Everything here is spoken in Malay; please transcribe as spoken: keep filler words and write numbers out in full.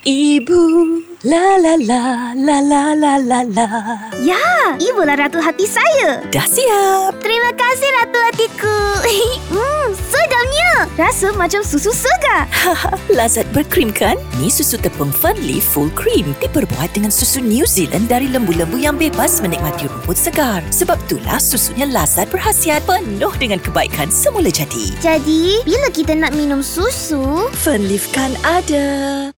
Ibu, la la la la la la la la. Ya, ibulah ratu hati saya. Dah siap. Terima kasih ratu hatiku. Hmm, sedapnya. Rasa macam susu segar. Haha, lazat berkrim kan? Ni susu tepung Fernleaf Full Cream diperbuat dengan susu New Zealand dari lembu-lembu yang bebas menikmati rumput segar. Sebab itulah susunya lazat berkhasiat, penuh dengan kebaikan semula jadi. Jadi, bila kita nak minum susu, Fernleaf kan ada.